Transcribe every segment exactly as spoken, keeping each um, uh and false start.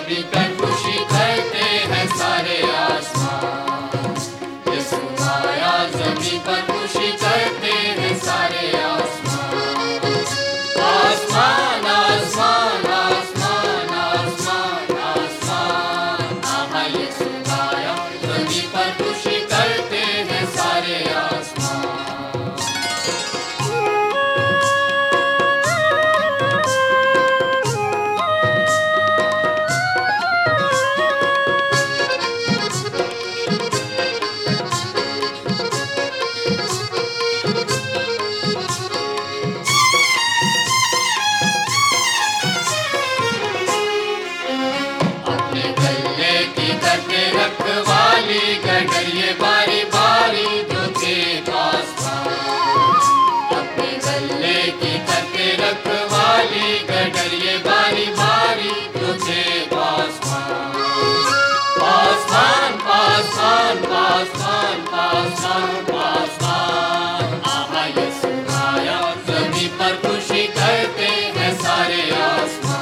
जमीन पर खुशी करते हैं सारे आसमान। यीशु आया जमीन पर खुशी करते हैं सारे आसमान। आसमान आसमान आसमान आसमान आसमान, आहा यीशु आया जमीन पर खुशी करते हैं सारे आसमान। अपने गले की करके रखवाली गडरिए बारी बारी जो थे पासवान। अपने गले की करके रखवाली गडरिए बारी बारी जो थे पासवान। पासवान पासवान पासवान पासवान पासवान, आहा यीशु आया जमीन पर खुशी करते हैं सारे आसमान।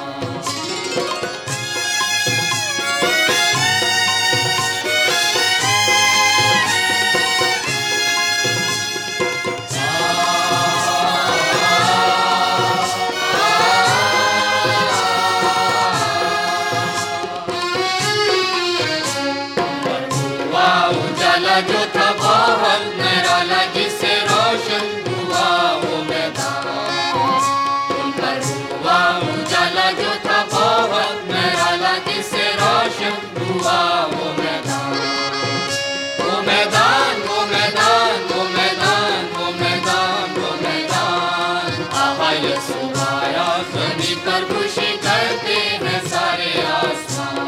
उजाला जो था बहुत निराला, जिससे रोशन हुआ वो मैदान। उन पर हुआ उजाला जो था बहुत निराला, जिससे रोशन हुआ वो मैदान। वो मैदान वो मैदान वो मैदान वो मैदान वो मैदान, आहा यीशु आया जमीन पर खुशी करते हैं सारे आसमान।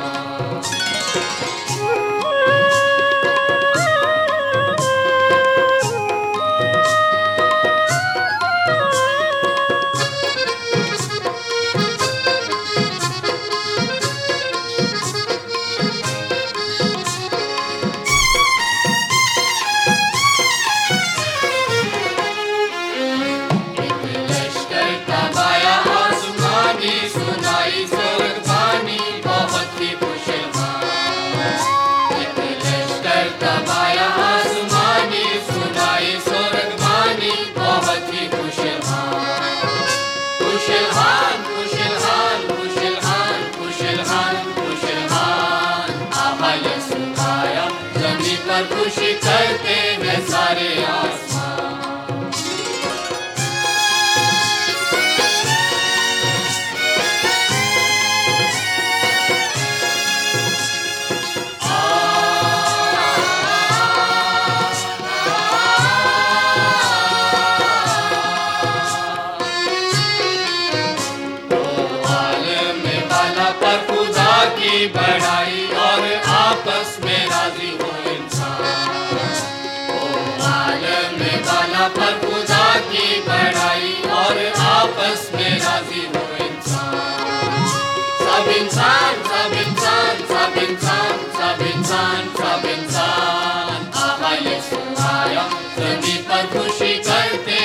सुनाई स्वर्गवाणी बहुत ही खुशहाल। एक लश्कर तब आया आसमानी, सुनाई स्वर्गवाणी बहुत ही खुशहाल। खुशहाल खुशहाल खुशहाल खुशहाल खुशहाल, आहा यीशु आया जमीन पर खुशी करते हैं सारे आसमान। की बढ़ाई और आपस में राजी हो इंसान। ओ आलम में वाला पर खुदा की बढ़ाई और आपस में राजी हो इंसान। सब इंसान सब इंसान सब इंसान सब इंसान सब इंसान, आहा यीशु आया जमीन पर खुशी करते